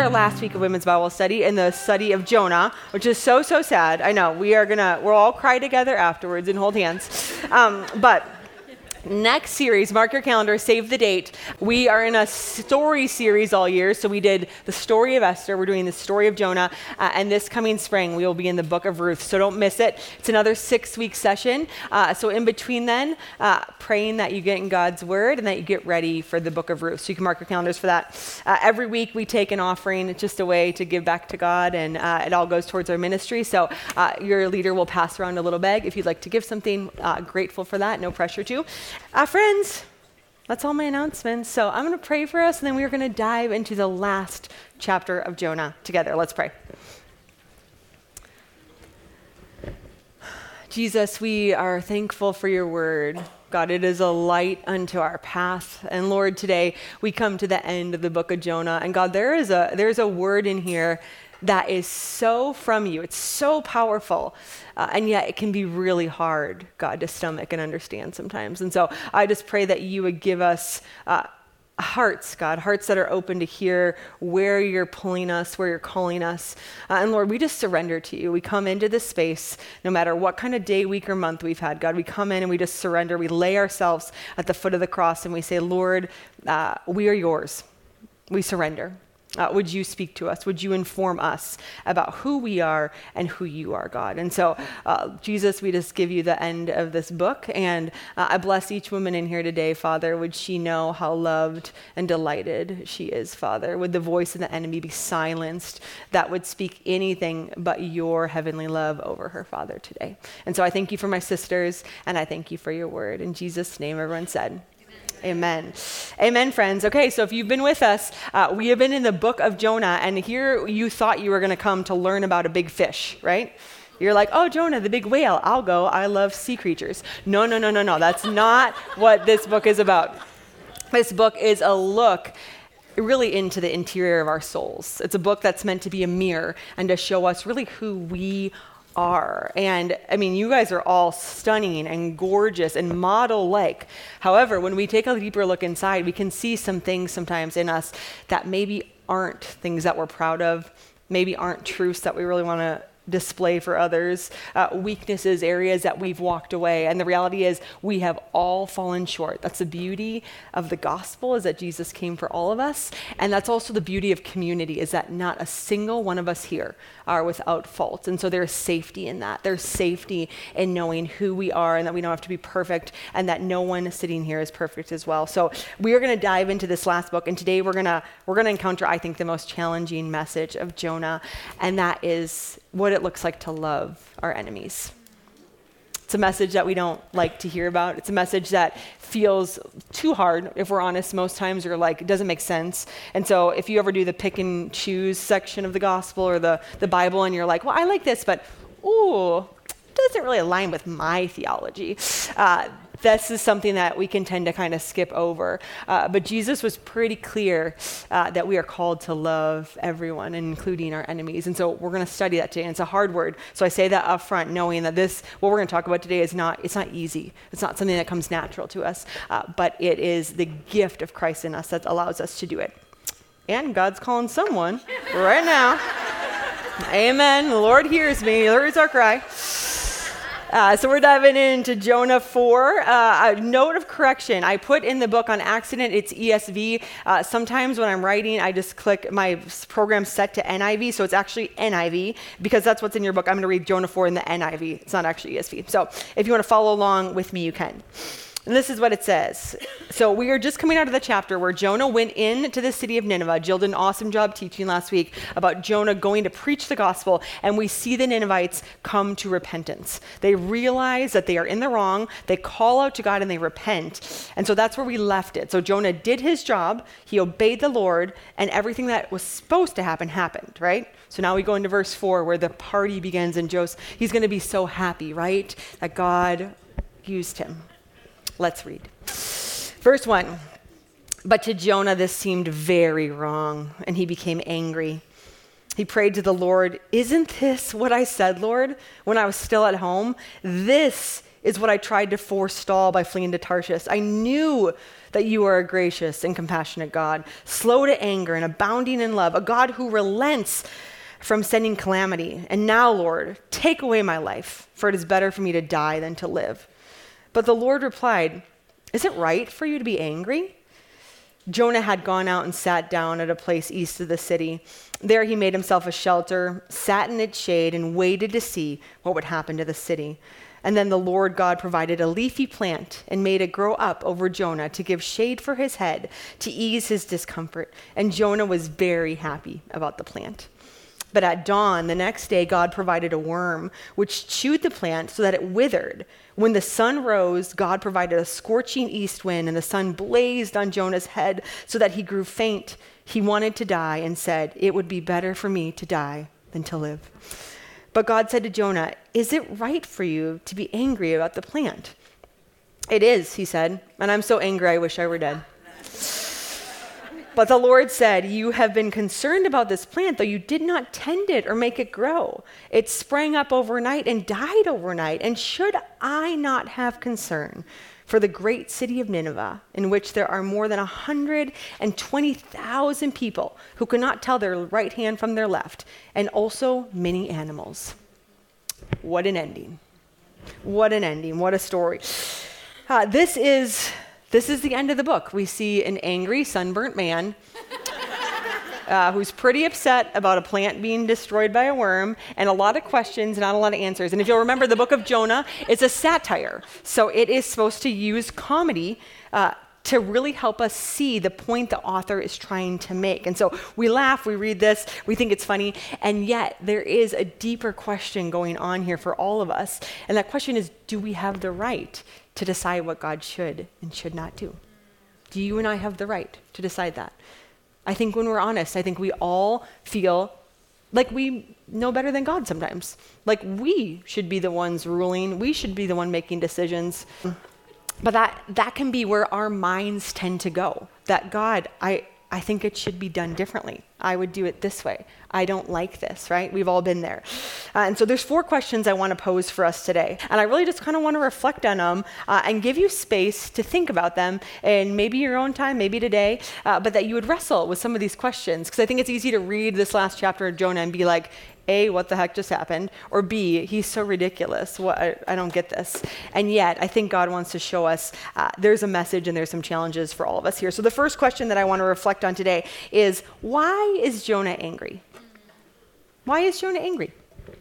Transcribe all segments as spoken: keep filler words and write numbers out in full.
our last week of Women's Bible Study in the study of Jonah, which is so, so sad. I know, we are gonna, we'll all cry together afterwards and hold hands. Um, but next series, mark your calendar, save the date. We are in a story series all year. So we did the story of Esther. We're doing the story of Jonah. Uh, and this coming spring, we will be in the book of Ruth. So don't miss it. It's another six-week session. Uh, so in between then, uh, praying that you get in God's word and that you get ready for the book of Ruth. So you can mark your calendars for that. Uh, every week we take an offering. It's just a way to give back to God. And uh, it all goes towards our ministry. So uh, your leader will pass around a little bag. If you'd like to give something, uh, grateful for that. No pressure to. Uh, friends, that's all my announcements. So I'm going to pray for us, and then we're going to dive into the last chapter of Jonah together. Let's pray. Jesus, we are thankful for your word. God, it is a light unto our path. And Lord, today we come to the end of the book of Jonah. And God, there is a there's a word in here that is so from you. It's so powerful. Uh, and yet it can be really hard, God, to stomach and understand sometimes. And so I just pray that you would give us uh, hearts, God, hearts that are open to hear where you're pulling us, where you're calling us. Uh, and Lord, we just surrender to you. We come into this space, no matter what kind of day, week, or month we've had, God, we come in and we just surrender. We lay ourselves at the foot of the cross and we say, Lord, uh, we are yours. We surrender. Uh, would you speak to us? Would you inform us about who we are and who you are, God? And so, uh, Jesus, we just give you the end of this book. And uh, I bless each woman in here today, Father. Would she know how loved and delighted she is, Father? Would the voice of the enemy be silenced that would speak anything but your heavenly love over her, Father, today? And so I thank you for my sisters, and I thank you for your word. In Jesus' name, everyone said, Amen. Amen, friends. Okay, so if you've been with us, uh, we have been in the book of Jonah, and here you thought you were going to come to learn about a big fish, right? You're like, oh, Jonah, the big whale. I'll go. I love sea creatures. No, no, no, no, no. That's not what this book is about. This book is a look really into the interior of our souls. It's a book that's meant to be a mirror and to show us really who we are. And I mean, you guys are all stunning and gorgeous and model-like. However, when we take a deeper look inside, we can see some things sometimes in us that maybe aren't things that we're proud of, maybe aren't truths that we really want to display for others, uh, weaknesses, areas that we've walked away. And the reality is we have all fallen short. That's the beauty of the gospel, is that Jesus came for all of us. And that's also the beauty of community, is that not a single one of us here are without fault. And so there's safety in that. There's safety in knowing who we are and that we don't have to be perfect and that no one sitting here is perfect as well. So we are going to dive into this last book. And today we're going to we're going to encounter, I think, the most challenging message of Jonah. And that is what it looks like to love our enemies. It's a message that we don't like to hear about. It's a message that feels too hard, if we're honest, most times, or like, it doesn't make sense. And so if you ever do the pick and choose section of the gospel or the, the Bible, and you're like, well, I like this, but ooh, it doesn't really align with my theology. Uh, This is something that we can tend to kind of skip over. Uh, but Jesus was pretty clear uh, that we are called to love everyone, including our enemies. And so we're going to study that today. And it's a hard word. So I say that up front, knowing that this, what we're going to talk about today is not, it's not easy. It's not something that comes natural to us. Uh, but it is the gift of Christ in us that allows us to do it. And God's calling someone right now. Amen. The Lord hears me. He hears our cry. Uh, so we're diving into Jonah four. Uh, a note of correction. I put in the book on accident, it's E S V. Uh, sometimes when I'm writing, I just click my program set to N I V, so it's actually N I V, because that's what's in your book. I'm going to read Jonah four in the N I V. It's not actually E S V. So if you want to follow along with me, you can. And this is what it says. So we are just coming out of the chapter where Jonah went into the city of Nineveh. Jill did an awesome job teaching last week about Jonah going to preach the gospel, and we see the Ninevites come to repentance. They realize that they are in the wrong, they call out to God, and they repent. And so that's where we left it. So Jonah did his job, he obeyed the Lord, and everything that was supposed to happen happened, right? So now we go into verse four where the party begins, and Joseph, he's going to be so happy, right? That God used him. Let's read. Verse one, but to Jonah this seemed very wrong, and he became angry. He prayed to the Lord, isn't this what I said, Lord, when I was still at home? This is what I tried to forestall by fleeing to Tarshish. I knew that you are a gracious and compassionate God, slow to anger and abounding in love, a God who relents from sending calamity. And now, Lord, take away my life, for it is better for me to die than to live." But the Lord replied, "Is it right for you to be angry?" Jonah had gone out and sat down at a place east of the city. There he made himself a shelter, sat in its shade, and waited to see what would happen to the city. And then the Lord God provided a leafy plant and made it grow up over Jonah to give shade for his head, to ease his discomfort. And Jonah was very happy about the plant. But at dawn the next day, God provided a worm, which chewed the plant so that it withered. When the sun rose, God provided a scorching east wind, and the sun blazed on Jonah's head so that he grew faint. He wanted to die and said, "It would be better for me to die than to live." But God said to Jonah, "Is it right for you to be angry about the plant?" "It is," he said, "and I'm so angry I wish I were dead." But the Lord said, "You have been concerned about this plant, though you did not tend it or make it grow. It sprang up overnight and died overnight. And should I not have concern for the great city of Nineveh, in which there are more than one hundred twenty thousand people who cannot tell their right hand from their left, and also many animals?" What an ending. What an ending. What a story. Uh, this is... This is the end of the book. We see an angry, sunburnt man uh, who's pretty upset about a plant being destroyed by a worm, and a lot of questions, not a lot of answers. And if you'll remember, the book of Jonah is a satire. So it is supposed to use comedy uh, to really help us see the point the author is trying to make. And so we laugh, we read this, we think it's funny, and yet there is a deeper question going on here for all of us. And that question is, do we have the right to decide what God should and should not do? Do you and I have the right to decide that? I think when we're honest, I think we all feel like we know better than God sometimes. Like we should be the ones ruling. We should be the one making decisions. But that that can be where our minds tend to go. That God, I, I think it should be done differently. I would do it this way. I don't like this, right? We've all been there. Uh, and so there's four questions I want to pose for us today. And I really just kind of want to reflect on them uh, and give you space to think about them in maybe your own time, maybe today, uh, but that you would wrestle with some of these questions. Because I think it's easy to read this last chapter of Jonah and be like, A, what the heck just happened? Or B, he's so ridiculous. What, I, I don't get this. And yet, I think God wants to show us uh, there's a message and there's some challenges for all of us here. So the first question that I want to reflect on today is, why is Jonah angry? Why is Jonah angry?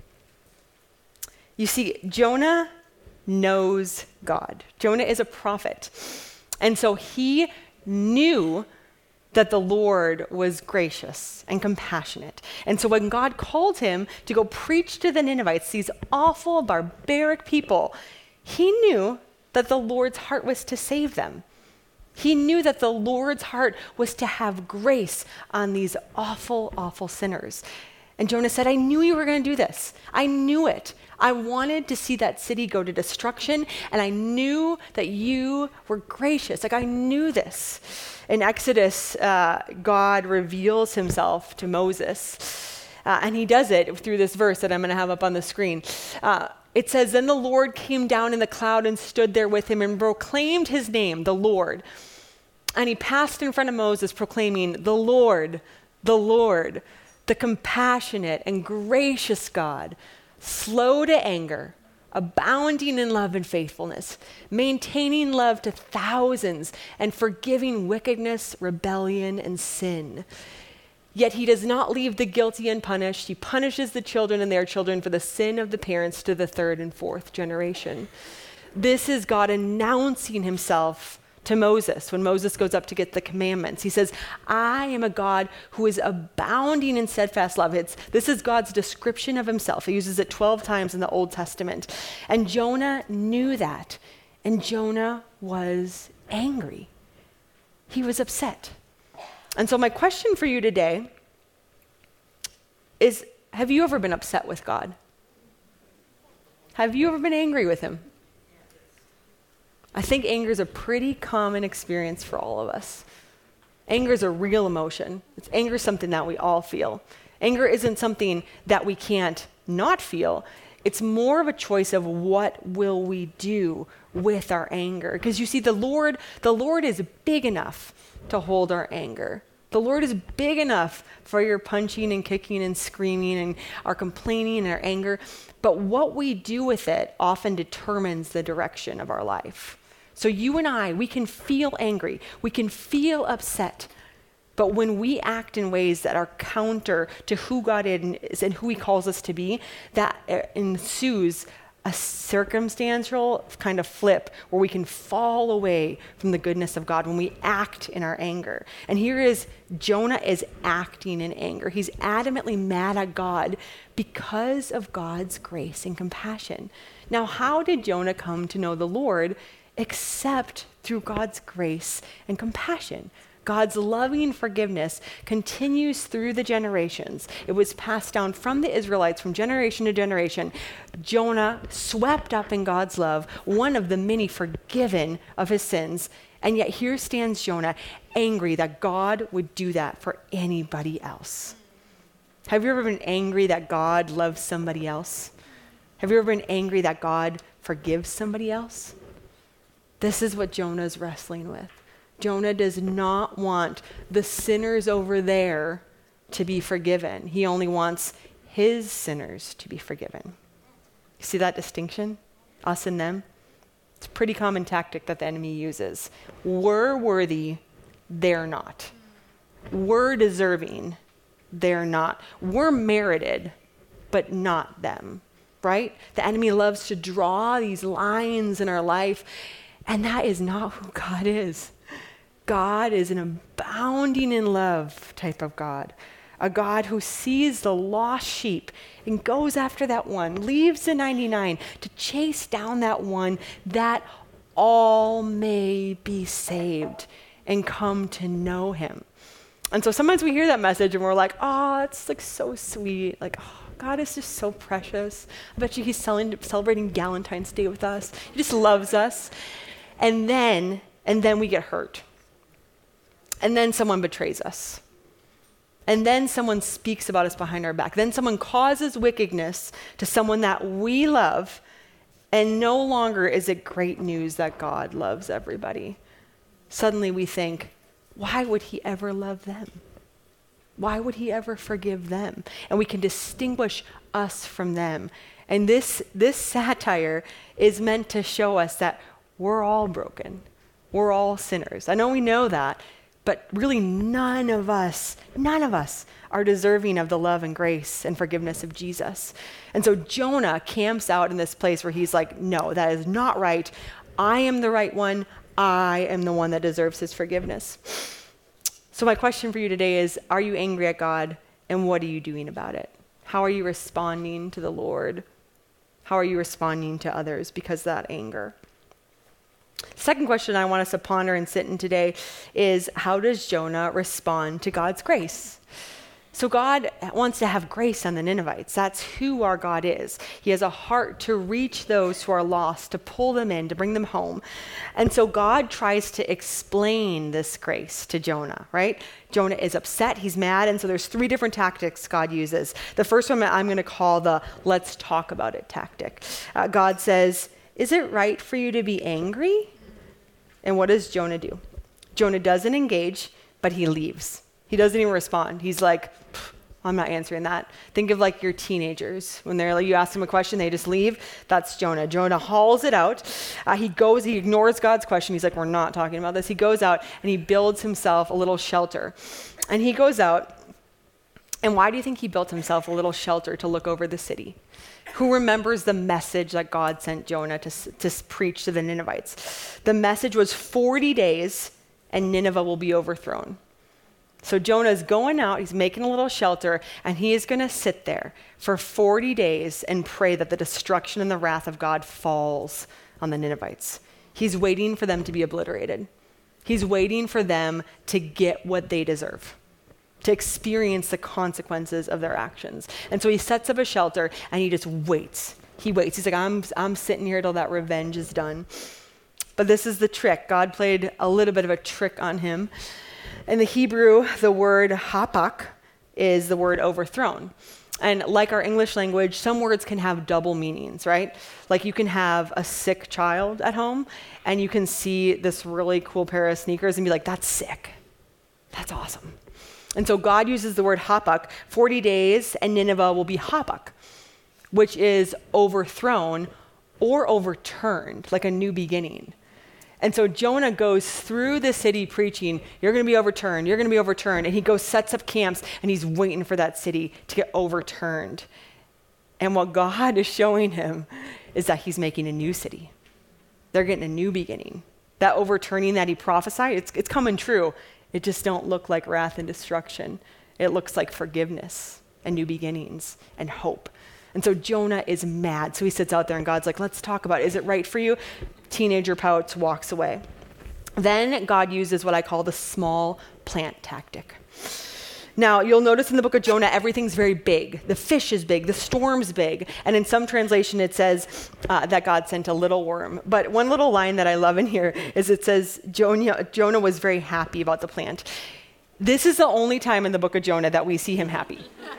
You see, Jonah knows God. Jonah is a prophet. And so he knew that the Lord was gracious and compassionate. And so when God called him to go preach to the Ninevites, these awful, barbaric people, he knew that the Lord's heart was to save them. He knew that the Lord's heart was to have grace on these awful, awful sinners. And Jonah said, I knew you were going to do this. I knew it. I wanted to see that city go to destruction, and I knew that you were gracious. Like, I knew this. In Exodus, uh, God reveals himself to Moses, uh, and he does it through this verse that I'm going to have up on the screen. Uh, it says, Then the Lord came down in the cloud and stood there with him and proclaimed his name, the Lord. And he passed in front of Moses, proclaiming, the Lord, the Lord, the compassionate and gracious God, slow to anger, abounding in love and faithfulness, maintaining love to thousands, and forgiving wickedness, rebellion, and sin. Yet he does not leave the guilty unpunished. He punishes the children and their children for the sin of the parents to the third and fourth generation. This is God announcing himself to Moses when Moses goes up to get the commandments. He says, I am a God who is abounding in steadfast love. It's, this is God's description of himself. He uses it twelve times in the Old Testament. And Jonah knew that. And Jonah was angry. He was upset. And so my question for you today is, have you ever been upset with God? Have you ever been angry with him? I think anger is a pretty common experience for all of us. Anger is a real emotion. It's, anger is something that we all feel. Anger isn't something that we can't not feel. It's more of a choice of what will we do with our anger. Because you see, the Lord, the Lord is big enough to hold our anger. The Lord is big enough for your punching and kicking and screaming and our complaining and our anger. But what we do with it often determines the direction of our life. So you and I, we can feel angry. We can feel upset. But when we act in ways that are counter to who God is and who he calls us to be, that ensues a circumstantial kind of flip where we can fall away from the goodness of God when we act in our anger. And here is Jonah is acting in anger. He's adamantly mad at God because of God's grace and compassion. Now, how did Jonah come to know the Lord except through God's grace and compassion? God's loving forgiveness continues through the generations. It was passed down from the Israelites from generation to generation. Jonah, swept up in God's love, one of the many forgiven of his sins. And yet here stands Jonah, angry that God would do that for anybody else. Have you ever been angry that God loves somebody else? Have you ever been angry that God forgives somebody else? This is what Jonah is wrestling with. Jonah does not want the sinners over there to be forgiven. He only wants his sinners to be forgiven. You see that distinction? Us and them? It's a pretty common tactic that the enemy uses. We're worthy, they're not. We're deserving, they're not. We're merited, but not them, right? The enemy loves to draw these lines in our life, and that is not who God is. God is an abounding in love type of God, a God who sees the lost sheep and goes after that one, leaves the ninety-nine to chase down that one that all may be saved and come to know him. And so sometimes we hear that message and we're like, oh, it's like so sweet. Like, oh, God is just so precious. I bet you he's selling, celebrating Valentine's Day with us. He just loves us. And then, and then we get hurt. And then someone betrays us. And then someone speaks about us behind our back. Then someone causes wickedness to someone that we love. And no longer is it great news that God loves everybody. Suddenly we think, why would he ever love them? Why would he ever forgive them? And we can distinguish us from them. And this, this satire is meant to show us that we're all broken. We're all sinners. I know we know that. But really none of us, none of us are deserving of the love and grace and forgiveness of Jesus. And so Jonah camps out in this place where he's like, no, that is not right. I am the right one. I am the one that deserves his forgiveness. So my question for you today is, are you angry at God, and what are you doing about it? How are you responding to the Lord? How are you responding to others because of that anger? Second question I want us to ponder and sit in today is, how does Jonah respond to God's grace? So God wants to have grace on the Ninevites. That's who our God is. He has a heart to reach those who are lost, to pull them in, to bring them home. And so God tries to explain this grace to Jonah, right? Jonah is upset, he's mad, and so there's three different tactics God uses. The first one I'm going to call the let's talk about it tactic. Uh, God says, is it right for you to be angry? And what does Jonah do? Jonah doesn't engage, but he leaves. He doesn't even respond. He's like, I'm not answering that. Think of like your teenagers. When they're like, you ask them a question, they just leave. That's Jonah. Jonah hauls it out. Uh, he goes, he ignores God's question. He's like, we're not talking about this. He goes out and he builds himself a little shelter. And he goes out. And why do you think he built himself a little shelter to look over the city? Who remembers the message that God sent Jonah to, to preach to the Ninevites? The message was forty days and Nineveh will be overthrown. So Jonah's going out, he's making a little shelter, and he is going to sit there for forty days and pray that the destruction and the wrath of God falls on the Ninevites. He's waiting for them to be obliterated. He's waiting for them to get what they deserve, to experience the consequences of their actions. And so he sets up a shelter and he just waits. He waits. He's like, I'm, I'm sitting here till that revenge is done. But this is the trick. God played a little bit of a trick on him. In the Hebrew, the word hapak is the word overthrown. And like our English language, some words can have double meanings, right? Like you can have a sick child at home and you can see this really cool pair of sneakers and be like, that's sick. That's awesome. And so God uses the word hapak. forty days and Nineveh will be hapak, which is overthrown or overturned, like a new beginning. And so Jonah goes through the city preaching, you're going to be overturned, you're going to be overturned. And he goes, sets up camps, and he's waiting for that city to get overturned. And what God is showing him is that he's making a new city. They're getting a new beginning. That overturning that he prophesied, it's, it's coming true. It just don't look like wrath and destruction. It looks like forgiveness and new beginnings and hope. And so Jonah is mad. So he sits out there and God's like, let's talk about it. Is it right for you? Teenager pouts, walks away. Then God uses what I call the small plant tactic. Now, you'll notice in the book of Jonah, everything's very big. The fish is big, the storm's big. And in some translation, it says uh, that God sent a little worm. But one little line that I love in here is it says Jonah, Jonah was very happy about the plant. This is the only time in the book of Jonah that we see him happy.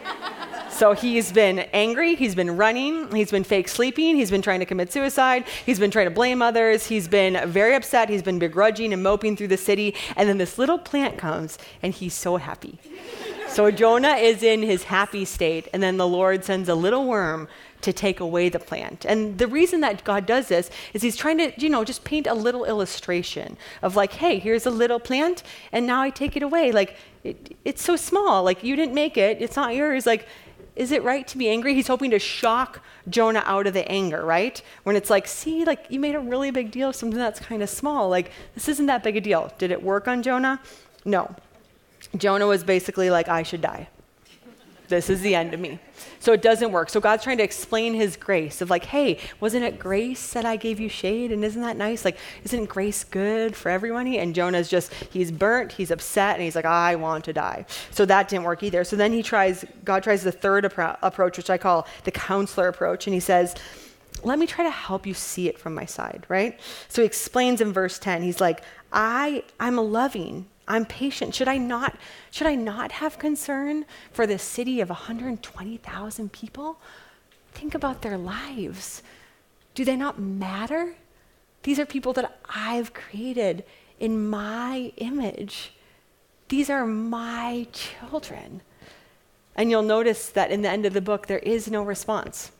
So he's been angry, he's been running, he's been fake sleeping, he's been trying to commit suicide, he's been trying to blame others, he's been very upset, he's been begrudging and moping through the city, and then this little plant comes, and he's so happy. So Jonah is in his happy state, and then the Lord sends a little worm to take away the plant. And the reason that God does this is he's trying to, you know, just paint a little illustration of like, hey, here's a little plant, and now I take it away. Like, it, it's so small, like you didn't make it, it's not yours, like, is it right to be angry? He's hoping to shock Jonah out of the anger, right? When it's like, see, like you made a really big deal of something that's kind of small. Like, this isn't that big a deal. Did it work on Jonah? No. Jonah was basically like, I should die. This is the end of me. So it doesn't work. So God's trying to explain his grace of like, hey, wasn't it grace that I gave you shade? And isn't that nice? Like, isn't grace good for everybody? And Jonah's just, he's burnt, he's upset, and he's like, I want to die. So that didn't work either. So then he tries, God tries the third appro- approach, which I call the counselor approach. And he says, let me try to help you see it from my side, right? So he explains in verse ten, he's like, I, I'm loving, I'm patient. Should I not, should I not have concern for the city of one hundred twenty thousand people? Think about their lives. Do they not matter? These are people that I've created in my image. These are my children. And you'll notice that in the end of the book, there is no response.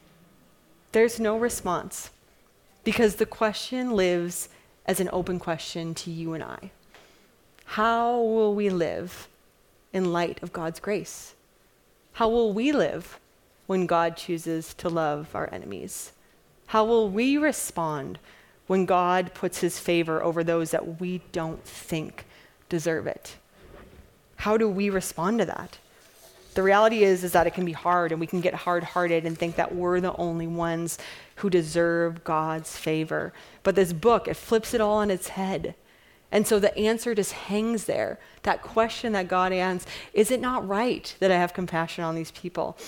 There's no response because the question lives as an open question to you and I. How will we live in light of God's grace? How will we live when God chooses to love our enemies? How will we respond when God puts his favor over those that we don't think deserve it? How do we respond to that? The reality is, is that it can be hard, and we can get hard-hearted and think that we're the only ones who deserve God's favor. But this book, it flips it all on its head. And so the answer just hangs there. That question that God asks, is it not right that I have compassion on these people?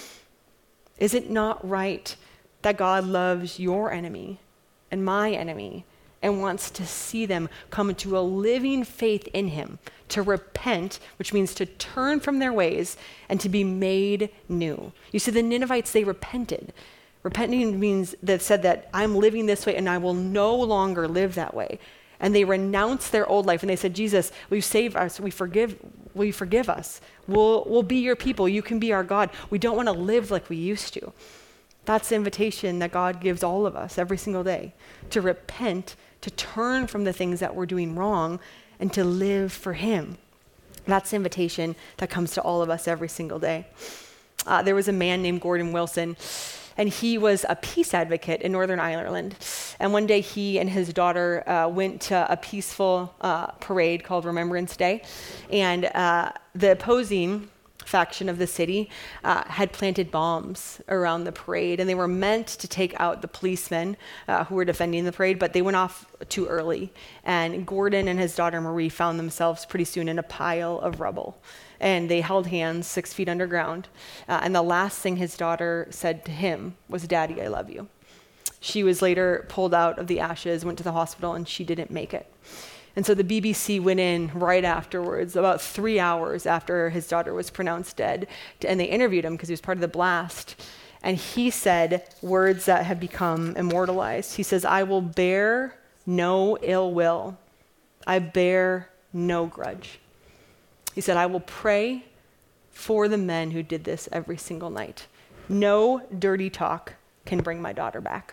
Is it not right that God loves your enemy and my enemy and wants to see them come into a living faith in him, to repent, which means to turn from their ways and to be made new? You see, the Ninevites, they repented. Repenting means they've said that I'm living this way and I will no longer live that way. And they renounced their old life and they said, Jesus, will you save us? We forgive, will you forgive us? We'll, we'll be your people. You can be our God. We don't want to live like we used to. That's the invitation that God gives all of us every single day, to repent, to turn from the things that we're doing wrong, and to live for him. That's the invitation that comes to all of us every single day. Uh, there was a man named Gordon Wilson, and he was a peace advocate in Northern Ireland. And one day he and his daughter uh, went to a peaceful uh, parade called Remembrance Day. And uh, the opposing faction of the city uh, had planted bombs around the parade. And they were meant to take out the policemen uh, who were defending the parade, but they went off too early. And Gordon and his daughter Marie found themselves pretty soon in a pile of rubble. And they held hands six feet underground. Uh, and the last thing his daughter said to him was, Daddy, I love you. She was later pulled out of the ashes, went to the hospital, and she didn't make it. And so the B B C went in right afterwards, about three hours after his daughter was pronounced dead, and they interviewed him because he was part of the blast. And he said words that have become immortalized. He says, "I will bear no ill will. I bear no grudge." He said, "I will pray for the men who did this every single night. No dirty talk can bring my daughter back."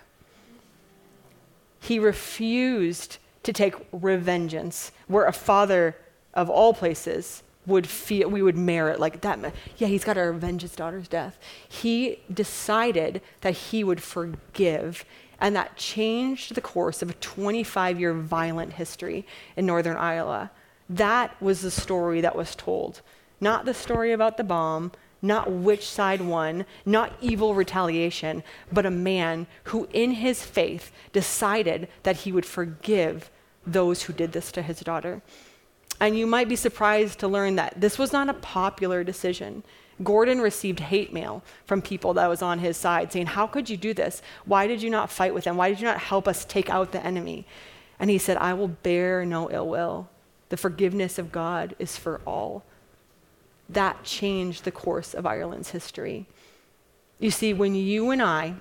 He refused to take revengeance where a father of all places would feel we would merit like that. Yeah, he's got to revenge his daughter's death. He decided that he would forgive, and that changed the course of a twenty-five-year violent history in Northern Iowa. That was the story that was told, not the story about the bomb, not which side won, not evil retaliation, but a man who in his faith decided that he would forgive those who did this to his daughter. And you might be surprised to learn that this was not a popular decision. Gordon received hate mail from people that was on his side saying, "How could you do this? Why did you not fight with them? Why did you not help us take out the enemy?" And he said, "I will bear no ill will. The forgiveness of God is for all." That changed the course of Ireland's history. You see, when you and I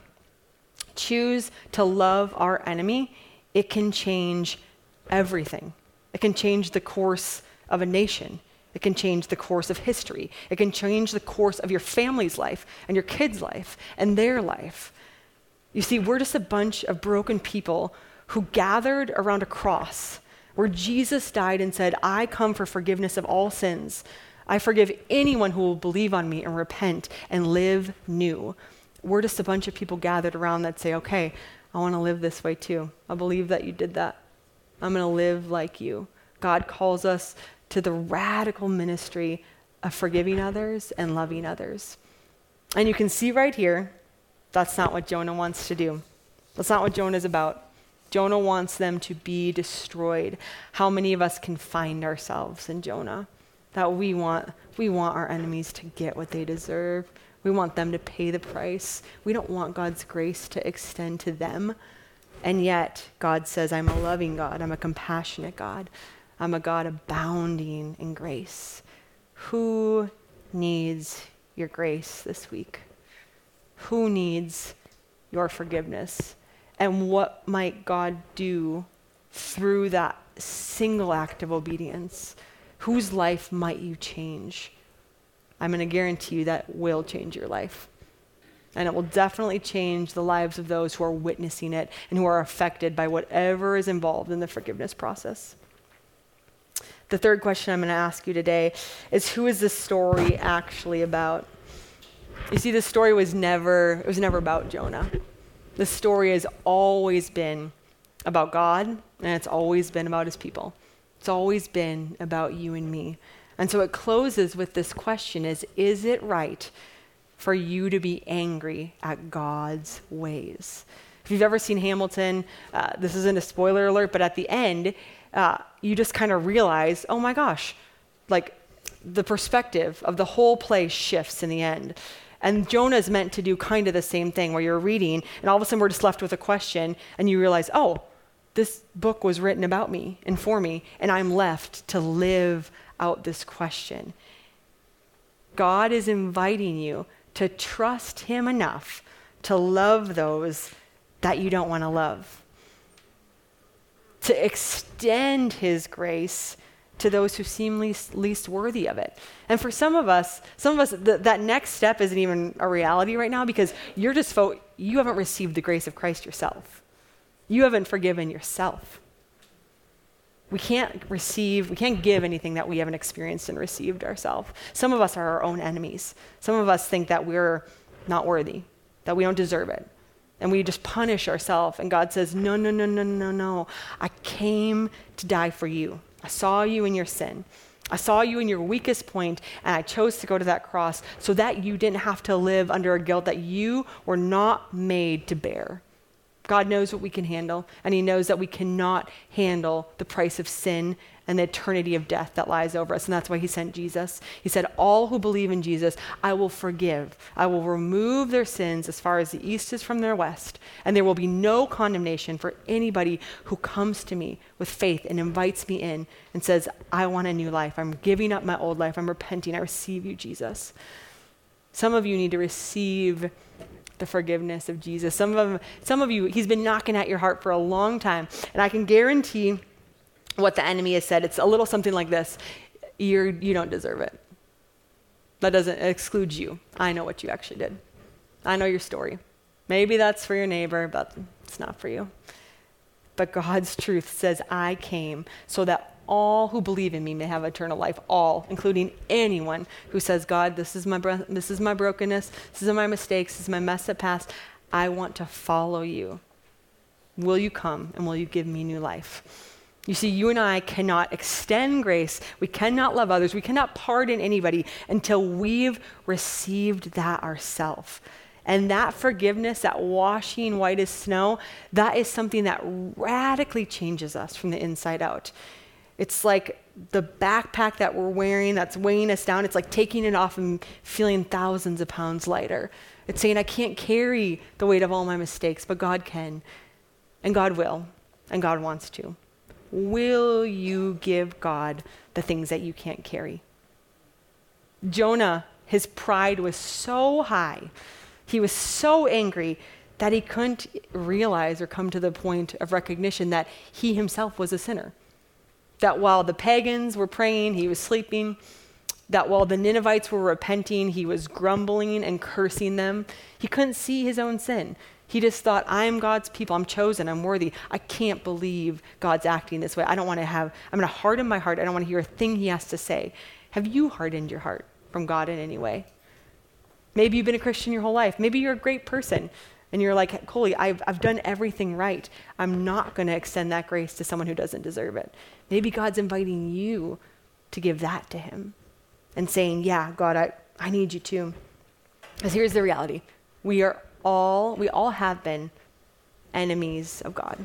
choose to love our enemy, it can change everything. It can change the course of a nation. It can change the course of history. It can change the course of your family's life and your kids' life and their life. You see, we're just a bunch of broken people who gathered around a cross where Jesus died and said, "I come for forgiveness of all sins. I forgive anyone who will believe on me and repent and live new." We're just a bunch of people gathered around that say, "Okay, I want to live this way too. I believe that you did that. I'm going to live like you." God calls us to the radical ministry of forgiving others and loving others. And you can see right here, that's not what Jonah wants to do. That's not what Jonah's about. Jonah wants them to be destroyed. How many of us can find ourselves in Jonah? That we want, we want our enemies to get what they deserve. We want them to pay the price. We don't want God's grace to extend to them. And yet, God says, "I'm a loving God. I'm a compassionate God. I'm a God abounding in grace." Who needs your grace this week? Who needs your forgiveness? And what might God do through that single act of obedience? Whose life might you change? I'm going to guarantee you that will change your life. And it will definitely change the lives of those who are witnessing it and who are affected by whatever is involved in the forgiveness process. The third question I'm going to ask you today is, who is this story actually about? You see, this story was never, it was never about Jonah. The story has always been about God, and it's always been about his people. It's always been about you and me. And so it closes with this question is, is it right for you to be angry at God's ways? If you've ever seen Hamilton, uh, this isn't a spoiler alert, but at the end, uh, you just kind of realize, oh my gosh, like the perspective of the whole play shifts in the end. And Jonah is meant to do kind of the same thing where you're reading and all of a sudden we're just left with a question and you realize, oh, this book was written about me and for me, and I'm left to live out this question. God is inviting you to trust him enough to love those that you don't want to love, to extend his grace to those who seem least, least worthy of it. And for some of us, some of us, th- that next step isn't even a reality right now because you're just, fo- you haven't received the grace of Christ yourself. You haven't forgiven yourself. We can't receive, we can't give anything that we haven't experienced and received ourselves. Some of us are our own enemies. Some of us think that we're not worthy, that we don't deserve it. And we just punish ourselves. And God says, no, no, no, no, no, no. I came to die for you. I saw you in your sin. I saw you in your weakest point, and I chose to go to that cross so that you didn't have to live under a guilt that you were not made to bear. God knows what we can handle, and he knows that we cannot handle the price of sin and the eternity of death that lies over us. And that's why he sent Jesus. He said, all who believe in Jesus, I will forgive. I will remove their sins as far as the east is from their west. And there will be no condemnation for anybody who comes to me with faith and invites me in and says, I want a new life. I'm giving up my old life. I'm repenting. I receive you, Jesus. Some of you need to receive the forgiveness of Jesus. Some of, some of you, he's been knocking at your heart for a long time. And I can guarantee what the enemy has said. It's a little something like this. You're, you don't deserve it. That doesn't exclude you. I know what you actually did. I know your story. Maybe that's for your neighbor, but it's not for you. But God's truth says, I came so that all who believe in me may have eternal life, all, including anyone who says, God, this is my bro- this is my brokenness, this is my mistakes, this is my messed up past. I want to follow you. Will you come and will you give me new life? You see, you and I cannot extend grace. We cannot love others. We cannot pardon anybody until we've received that ourselves. And that forgiveness, that washing white as snow, that is something that radically changes us from the inside out. It's like the backpack that we're wearing that's weighing us down. It's like taking it off and feeling thousands of pounds lighter. It's saying, I can't carry the weight of all my mistakes, but God can. And God will. And God wants to. Will you give God the things that you can't carry? Jonah, his pride was so high. He was so angry that he couldn't realize or come to the point of recognition that he himself was a sinner. That while the pagans were praying, he was sleeping. That while the Ninevites were repenting, he was grumbling and cursing them. He couldn't see his own sin. He just thought, I am God's people. I'm chosen. I'm worthy. I can't believe God's acting this way. I don't want to have, I'm going to harden my heart. I don't want to hear a thing he has to say. Have you hardened your heart from God in any way? Maybe you've been a Christian your whole life. Maybe you're a great person. And you're like, Coley, I've, I've done everything right. I'm not going to extend that grace to someone who doesn't deserve it. Maybe God's inviting you to give that to him and saying, yeah, God, I, I need you to. Because here's the reality. We are all, we all have been enemies of God.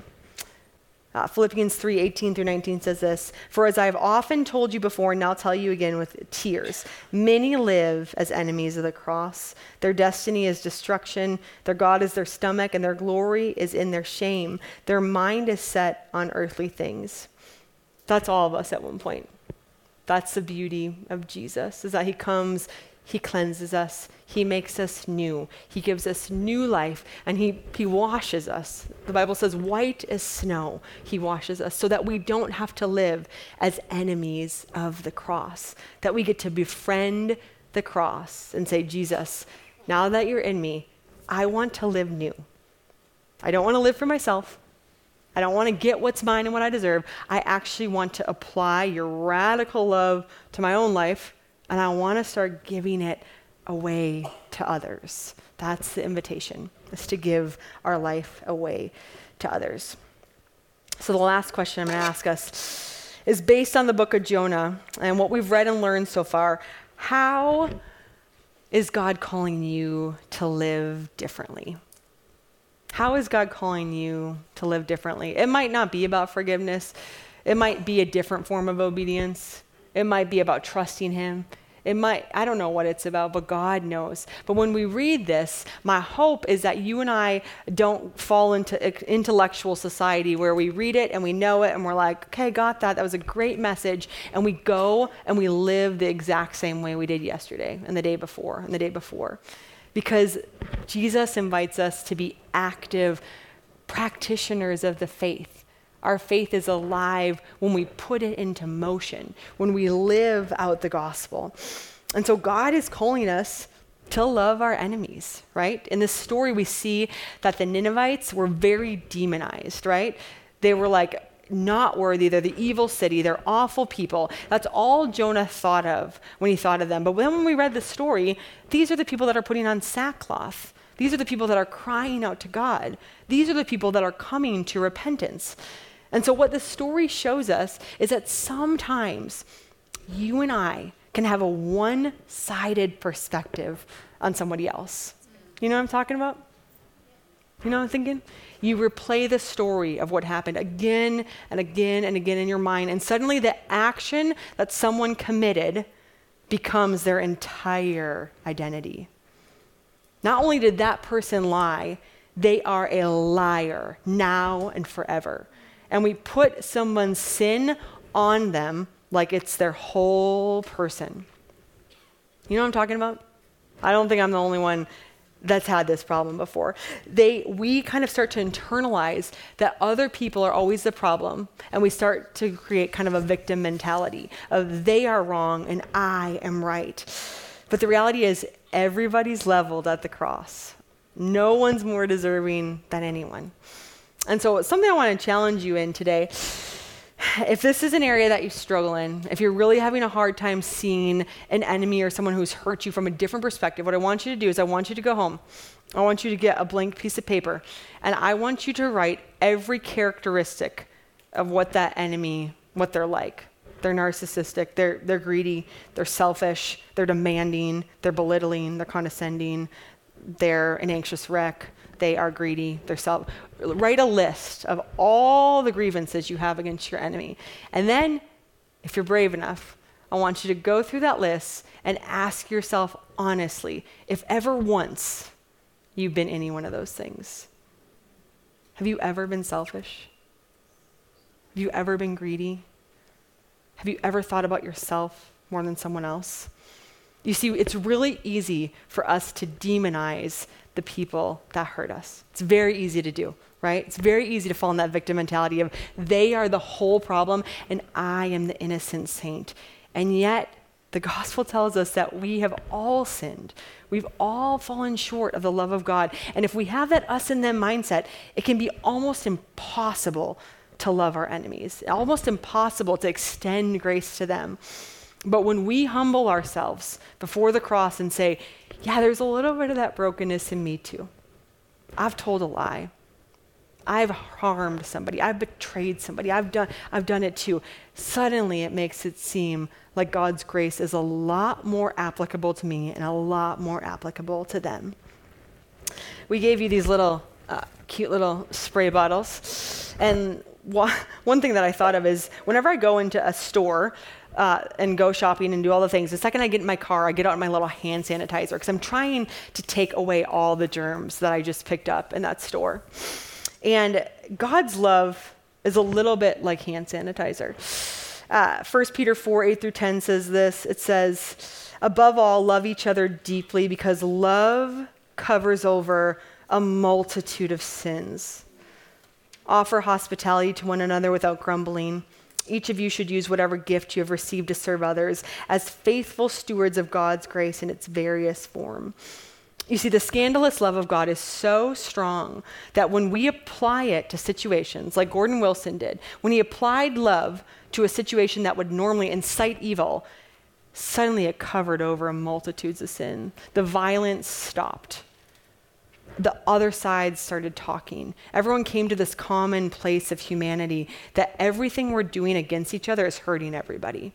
Uh, Philippians three, eighteen through nineteen says this, for as I have often told you before, and now tell you again with tears, many live as enemies of the cross. Their destiny is destruction. Their God is their stomach, and their glory is in their shame. Their mind is set on earthly things. That's all of us at one point. That's the beauty of Jesus, is that he comes, he cleanses us, he makes us new, he gives us new life, and he, he washes us. The Bible says white as snow, he washes us so that we don't have to live as enemies of the cross, that we get to befriend the cross and say, Jesus, now that you're in me, I want to live new. I don't want to live for myself. I don't want to get what's mine and what I deserve. I actually want to apply your radical love to my own life, and I want to start giving it away to others. That's the invitation, is to give our life away to others. So the last question I'm going to ask us is based on the book of Jonah and what we've read and learned so far. How is God calling you to live differently? How is God calling you to live differently? It might not be about forgiveness. It might be a different form of obedience. It might be about trusting him. It might, I don't know what it's about, but God knows. But when we read this, my hope is that you and I don't fall into intellectual society where we read it and we know it and we're like, okay, got that. That was a great message. And we go and we live the exact same way we did yesterday and the day before and the day before. Because Jesus invites us to be active practitioners of the faith. Our faith is alive when we put it into motion, when we live out the gospel. And so God is calling us to love our enemies, right? In this story, we see that the Ninevites were very demonized, right? They were like not worthy. They're the evil city. They're awful people. That's all Jonah thought of when he thought of them. But then when we read the story, these are the people that are putting on sackcloth. These are the people that are crying out to God. These are the people that are coming to repentance. And so what the story shows us is that sometimes you and I can have a one-sided perspective on somebody else. You know what I'm talking about? You know what I'm thinking? You replay the story of what happened again and again and again in your mind, and suddenly the action that someone committed becomes their entire identity. Not only did that person lie, they are a liar now and forever. And we put someone's sin on them like it's their whole person. You know what I'm talking about? I don't think I'm the only one that's had this problem before. They, we kind of start to internalize that other people are always the problem, and we start to create kind of a victim mentality of they are wrong and I am right. But the reality is everybody's leveled at the cross. No one's more deserving than anyone. And so something I want to challenge you in today, if this is an area that you struggle in, if you're really having a hard time seeing an enemy or someone who's hurt you from a different perspective, what I want you to do is I want you to go home. I want you to get a blank piece of paper, and I want you to write every characteristic of what that enemy, what they're like. They're narcissistic, they're, they're greedy, they're selfish, they're demanding, they're belittling, they're condescending, they're an anxious wreck, they are greedy, they're self. Write a list of all the grievances you have against your enemy. And then, if you're brave enough, I want you to go through that list and ask yourself honestly, if ever once you've been any one of those things. Have you ever been selfish? Have you ever been greedy? Have you ever thought about yourself more than someone else? You see, it's really easy for us to demonize the people that hurt us. It's very easy to do, right? It's very easy to fall in that victim mentality of they are the whole problem and I am the innocent saint. And yet, the gospel tells us that we have all sinned. We've all fallen short of the love of God. And if we have that us and them mindset, it can be almost impossible to love our enemies, almost impossible to extend grace to them. But when we humble ourselves before the cross and say, yeah, there's a little bit of that brokenness in me too. I've told a lie. I've harmed somebody. I've betrayed somebody. I've done, I've done it too. Suddenly it makes it seem like God's grace is a lot more applicable to me and a lot more applicable to them. We gave you these little uh, cute little spray bottles. And one, one thing that I thought of is whenever I go into a store, Uh, and go shopping and do all the things, the second I get in my car, I get out my little hand sanitizer because I'm trying to take away all the germs that I just picked up in that store. And God's love is a little bit like hand sanitizer. Uh, First Peter four, eight through ten says this. It says, above all, love each other deeply because love covers over a multitude of sins. Offer hospitality to one another without grumbling. Each of you should use whatever gift you have received to serve others as faithful stewards of God's grace in its various form. You see, the scandalous love of God is so strong that when we apply it to situations like Gordon Wilson did, when he applied love to a situation that would normally incite evil, suddenly it covered over multitudes of sin. The violence stopped. The other side started talking. Everyone came to this common place of humanity that everything we're doing against each other is hurting everybody.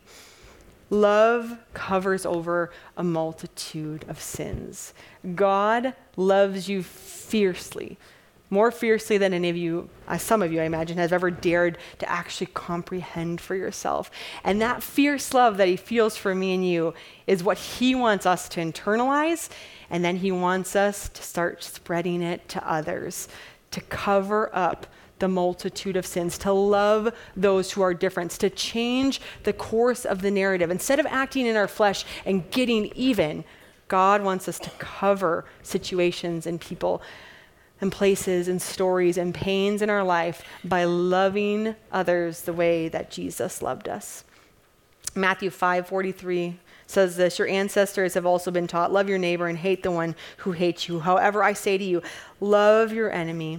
Love covers over a multitude of sins. God loves you fiercely, more fiercely than any of you, uh, some of you, I imagine, have ever dared to actually comprehend for yourself. And that fierce love that he feels for me and you is what he wants us to internalize, and then he wants us to start spreading it to others, to cover up the multitude of sins, to love those who are different, to change the course of the narrative. Instead of acting in our flesh and getting even, God wants us to cover situations and people and places and stories and pains in our life by loving others the way that Jesus loved us. Matthew five forty-three says this, your ancestors have also been taught, love your neighbor and hate the one who hates you. However, I say to you, love your enemy.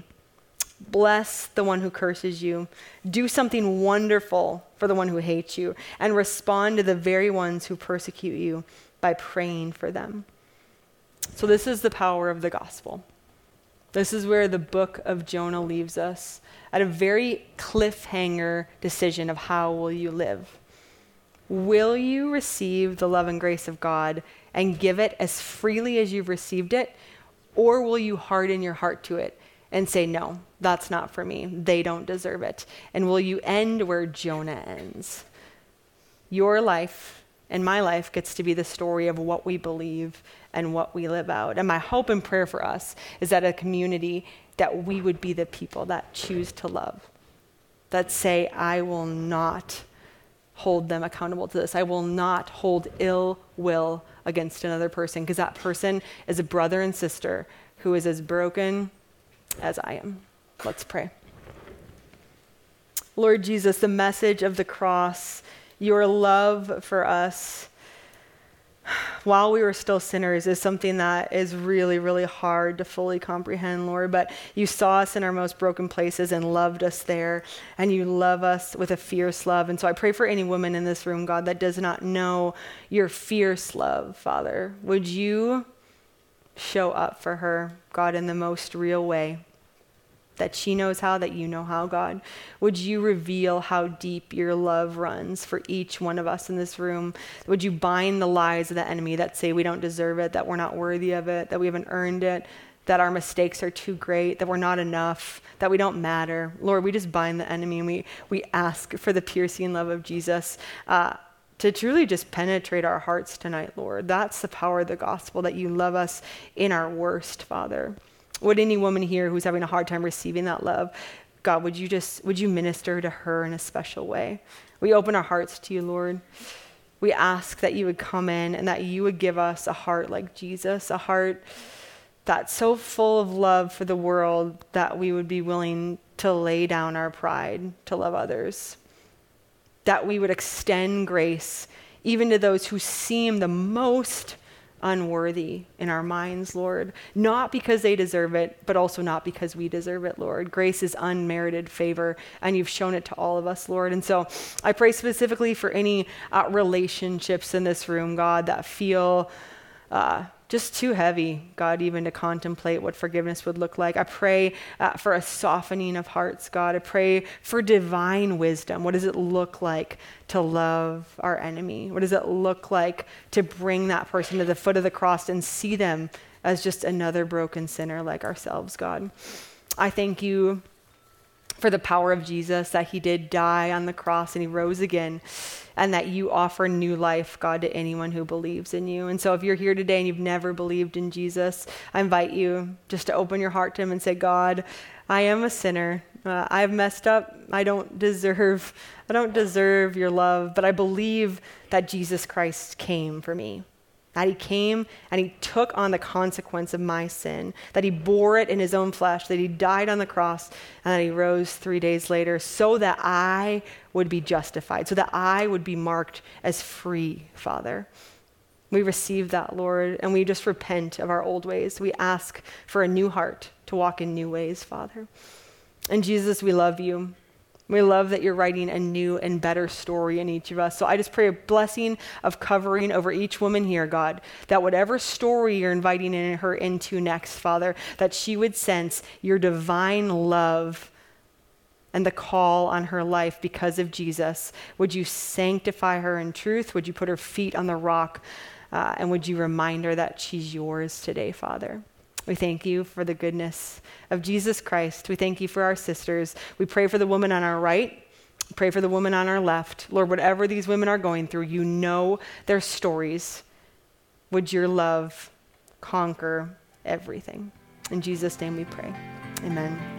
Bless the one who curses you. Do something wonderful for the one who hates you, and respond to the very ones who persecute you by praying for them. So this is the power of the gospel. This is where the book of Jonah leaves us, at a very cliffhanger decision of how will you live. Will you receive the love and grace of God and give it as freely as you've received it, or will you harden your heart to it and say, no, that's not for me. They don't deserve it. And will you end where Jonah ends? Your life and my life gets to be the story of what we believe and what we live out. And my hope and prayer for us is that a community, that we would be the people that choose to love, that say, I will not hold them accountable to this. I will not hold ill will against another person, because that person is a brother and sister who is as broken as I am. Let's pray. Lord Jesus, the message of the cross, your love for us while we were still sinners, is something that is really, really hard to fully comprehend, Lord. But you saw us in our most broken places and loved us there, and you love us with a fierce love. And so I pray for any woman in this room, God, that does not know your fierce love, Father. Would you show up for her, God, in the most real way, that she knows how, that you know how, God. Would you reveal how deep your love runs for each one of us in this room? Would you bind the lies of the enemy that say we don't deserve it, that we're not worthy of it, that we haven't earned it, that our mistakes are too great, that we're not enough, that we don't matter? Lord, we just bind the enemy, and we, we ask for the piercing love of Jesus uh, to truly just penetrate our hearts tonight, Lord. That's the power of the gospel, that you love us in our worst, Father. Would any woman here who's having a hard time receiving that love, God, would you just, would you minister to her in a special way? We open our hearts to you, Lord. We ask that you would come in and that you would give us a heart like Jesus, a heart that's so full of love for the world that we would be willing to lay down our pride to love others, that we would extend grace even to those who seem the most unworthy in our minds, Lord, not because they deserve it, but also not because we deserve it, Lord. Grace is unmerited favor, and you've shown it to all of us, Lord. And so I pray specifically for any uh, relationships in this room, God, that feel uh, just too heavy, God, even to contemplate what forgiveness would look like. I pray uh, for a softening of hearts, God. I pray for divine wisdom. What does it look like to love our enemy? What does it look like to bring that person to the foot of the cross and see them as just another broken sinner like ourselves, God? I thank you for the power of Jesus, that he did die on the cross and he rose again, and that you offer new life, God, to anyone who believes in you. And so if you're here today and you've never believed in Jesus, I invite you just to open your heart to him and say, God, I am a sinner. Uh, I've messed up. I don't deserve, I don't deserve your love, but I believe that Jesus Christ came for me. That he came and he took on the consequence of my sin, that he bore it in his own flesh, that he died on the cross, and that he rose three days later so that I would be justified, so that I would be marked as free, Father. We receive that, Lord, and we just repent of our old ways. We ask for a new heart to walk in new ways, Father. And Jesus, we love you. We love that you're writing a new and better story in each of us. So I just pray a blessing of covering over each woman here, God, that whatever story you're inviting in her into next, Father, that she would sense your divine love and the call on her life because of Jesus. Would you sanctify her in truth? Would you put her feet on the rock? Uh, and would you remind her that she's yours today, Father? We thank you for the goodness of Jesus Christ. We thank you for our sisters. We pray for the woman on our right. Pray for the woman on our left. Lord, whatever these women are going through, you know their stories. Would your love conquer everything? In Jesus' name we pray. Amen.